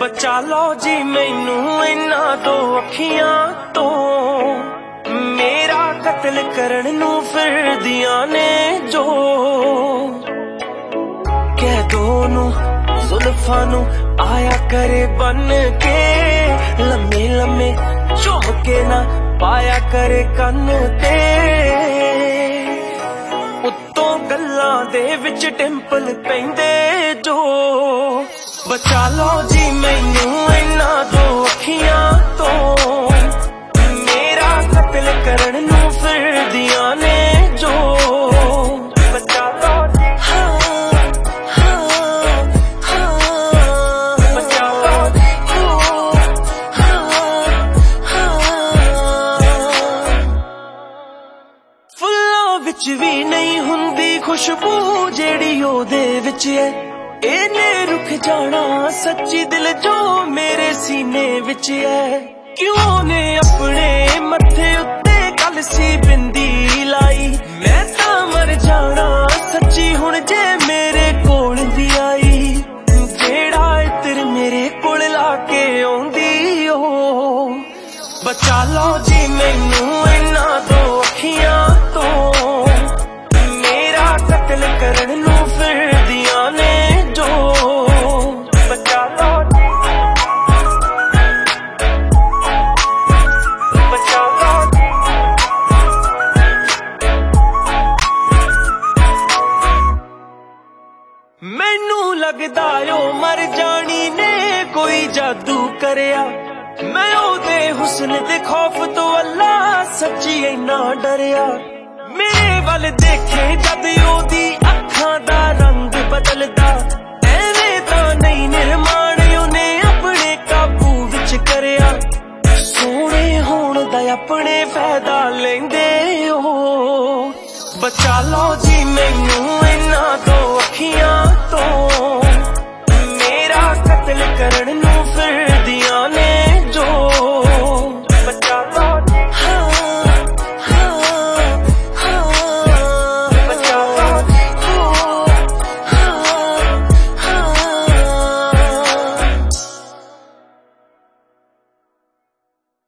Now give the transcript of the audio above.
ਬਚਾ ਲਓ ਜੀ ਮੈਨੂੰ ਇਹਨਾਂ ਦੋ ਅੱਖੀਆਂ ਤੋਂ, ਮੇਰਾ ਕਤਲ ਕਰਨ ਨੂੰ ਫਿਰਦੀਆਂ ਨੇ ਜੋ। ਕਹਿ ਦੋ ਨੂੰ ਜ਼ੁਲਫਾਂ ਨੂੰ ਆਇਆ ਕਰੇ ਬਨ ਕੇ, ਲੰਮੇ ਲੰਮੇ ਝੁਮ ਕੇ ਨਾ ਪਾਇਆ ਕਰੇ ਕੰਨ ਤੇ। ਉੱਤੋਂ ਗੱਲਾਂ ਦੇ ਵਿੱਚ ਟਿੰਪਲ ਪੈਂਦੇ ਜੋ। ਬਚਾ ਲਓ ਜੀ ਮੈਨੂੰ ਇਹਨਾਂ ਦੋ ਅੱਖੀਆਂ ਤੋਂ, ਮੇਰਾ ਕਤਲ ਕਰਨ ਨੂੰ ਫਿਰਦੀਆਂ ਨੇ ਜੋ। ਬਚਾ ਲਓ ਜੀ, ਬਚਾ ਲਓ ਜੀ। ਫੁੱਲਾਂ ਵਿੱਚ ਵੀ ਨਹੀਂ ਹੁੰਦੀ ਖੁਸ਼ਬੂ ਜਿਹੜੀ ਉਹਦੇ ਵਿੱਚ ਹੈ। ਇਹਨੇ ਰੁਕ ਜਾਣਾ ਸੱਚੀ ਦਿਲ ਜੋ ਮੇਰੇ ਸੀਨੇ ਵਿੱਚ ਹੈ। ਕਿਉਂ ਨੇ ਆਪਣੇ ਮੱਥੇ ਉੱਤੇ ਕਲਸੀ ਬਿੰਦੀ ਲਾਈ, ਮੈਂ ਤਾਂ ਮਰ ਜਾਣਾ ਸੱਚੀ ਹੁਣ ਜੇ ਮੇਰੇ ਕੋਲ ਦੀ ਆਈ। ਜਿਹੜਾ ਇਤਰ ਮੇਰੇ ਕੋਲ ਲਾ ਕੇ ਆਉਂਦੀ ਉਹ। ਬਚਾ ਲਓ ਜੀ ਮੈਨੂੰ ਇਹਨਾਂ ਦੋ ਅੱਖੀਆਂ ਤੋਂ, ਮੇਰਾ ਕਤਲ ਕਰਨ ਨੂੰ ਫਿਰਦੀਆਂ ਨੇ ਜੋ। ਬਚਾ ਲਓ ਜੀ, ਬਚਾ ਲਓ ਜੀ। ਮੈਨੂੰ ਲੱਗਦਾ ਓ ਮਰ ਜਾਣੀ ਨੇ ਕੋਈ ਜਾਦੂ ਕਰਿਆ। ਮੈਂ ਉਹਦੇ ਹੁਸਨ ਦੇ ਖੌਫ ਤੋਂ ਅੱਲਾ ਸੱਚੀ ਇੰਨਾ ਡਰਿਆ। ਮੇਰੇ ਵੱਲ ਦੇਖੇ ਜਦ ਉਹਦੀ ਅੱਖਾਂ ਦਾ ਰੰਗ ਬਦਲਦਾ, ਐਵੇਂ ਤਾਂ ਨਹੀਂ ਨਿਰਮਾਣ ਉਹਨੇ ਆਪਣੇ ਕਾਬੂ ਵਿੱਚ ਕਰਿਆ। ਸੋਹਣੇ ਹੋਣ ਦਾ ਆਪਣੇ ਫਾਇਦਾ ਲੈਂਦੇ ਉਹ। ਬਚਾ ਲਓ ਜੀ ਮੈਨੂੰ